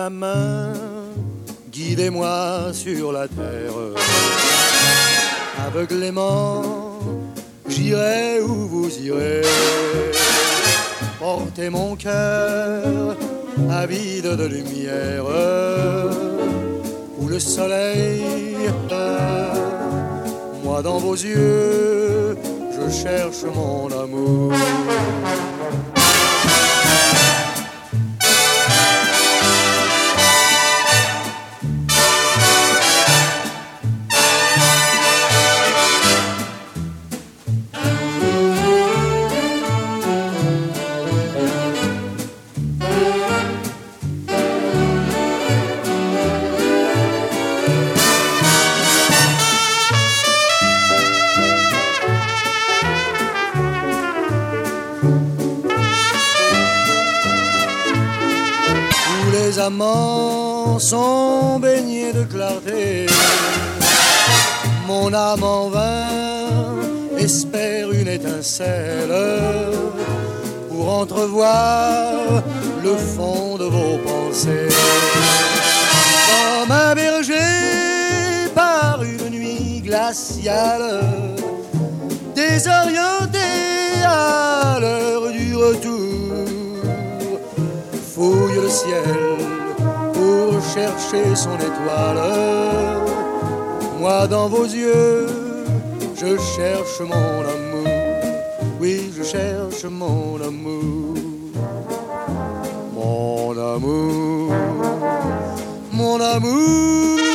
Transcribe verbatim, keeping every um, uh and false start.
ma main, guidez-moi sur la terre. Aveuglément, j'irai où vous irez. Portez mon cœur avide de lumière, où le soleil, moi dans vos yeux, je cherche mon amour. Les amants sont baignés de clarté. Mon âme en vain espère une étincelle pour entrevoir le fond de vos pensées. Comme un berger par une nuit glaciale, désorienté à l'heure du retour, fouille le ciel pour chercher son étoile. Moi dans vos yeux, je cherche mon amour. Oui, je cherche mon amour. Mon amour, mon amour.